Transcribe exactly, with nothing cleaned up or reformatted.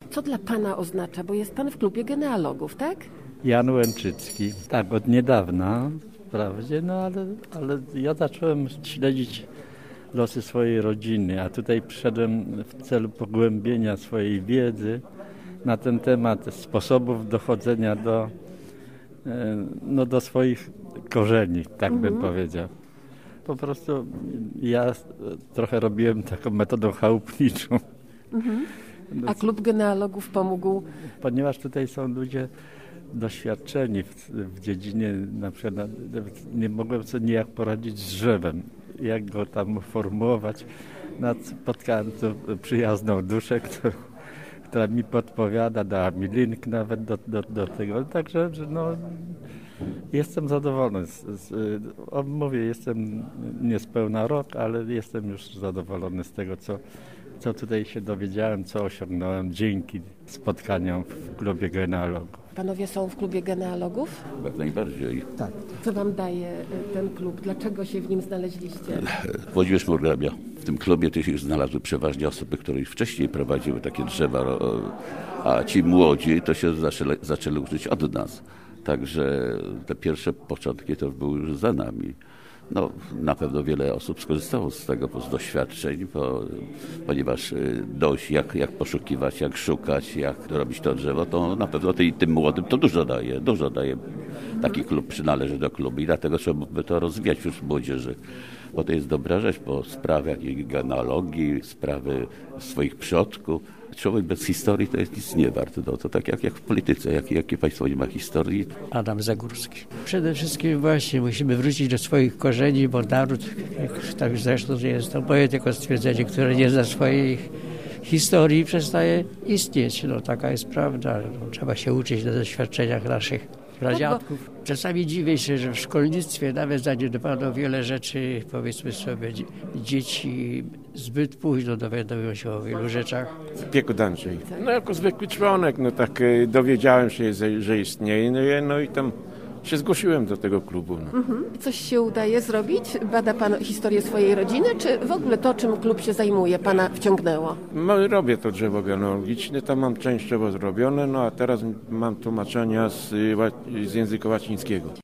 Co dla pana oznacza, bo jest pan w klubie genealogów, tak? Jan Łęczycki. Tak, od niedawna, wprawdzie, no ale, ale ja zacząłem śledzić losy swojej rodziny, a tutaj przyszedłem w celu pogłębienia swojej wiedzy na ten temat, sposobów dochodzenia do, no, do swoich korzeni, tak bym Mhm. powiedział. Po prostu ja trochę robiłem taką metodą chałupniczą. Mhm. A klub genealogów pomógł? Ponieważ tutaj są ludzie doświadczeni w, w dziedzinie, na przykład nawet nie mogłem sobie nijak poradzić z drzewem, jak go tam formułować. Spotkałem tu przyjazną duszę, która, która mi podpowiada, dała mi link nawet do, do, do tego. Także no, jestem zadowolony. Z, z, o, mówię, jestem niespełna rok, ale jestem już zadowolony z tego, co co tutaj się dowiedziałem, co osiągnąłem dzięki spotkaniom w klubie genealogów. Panowie są w klubie genealogów? Jak najbardziej. Tak. Co wam daje ten klub? Dlaczego się w nim znaleźliście? Włodzimierz Murgrabia. W tym klubie też się znalazły przeważnie osoby, które już wcześniej prowadziły takie drzewa, a ci młodzi to się zaczęli, zaczęli uczyć od nas. Także te pierwsze początki to były już za nami. No, na pewno wiele osób skorzystało z tego z doświadczeń, bo, ponieważ dość jak, jak poszukiwać, jak szukać, jak robić to drzewo, to na pewno tej, tym młodym to dużo daje, dużo daje. Taki klub przynależy do klubu i dlatego trzeba by to rozwijać wśród młodzieży, bo to jest dobra rzecz, bo sprawy jakiej genealogii, sprawy swoich przodków, człowiek bez historii to jest nic nie wart. No, to tak jak, jak w polityce, jakie jak, jak państwo nie ma historii. Adam Zagórski. Przede wszystkim właśnie musimy wrócić do swoich korzeni, bo naród, jak tak zresztą jest to moje tylko stwierdzenie, które nie zna swojej historii, przestaje istnieć. No taka jest prawda. No, trzeba się uczyć na doświadczeniach naszych pradziadków. Czasami dziwię się, że w szkolnictwie nawet zaniedbano wiele rzeczy, powiedzmy sobie, dzieci zbyt późno dowiadują się o wielu rzeczach. Piekut Andrzej. No jako zwykły członek, no tak dowiedziałem się, że istnieje, no i, no i tam się zgłosiłem do tego klubu. No. Mhm. Coś się udaje zrobić? Bada pan historię swojej rodziny, czy w ogóle to, czym klub się zajmuje, pana wciągnęło? No, robię to drzewo genealogiczne, tam mam częściowo zrobione, no a teraz mam tłumaczenia z, z języka łacińskiego.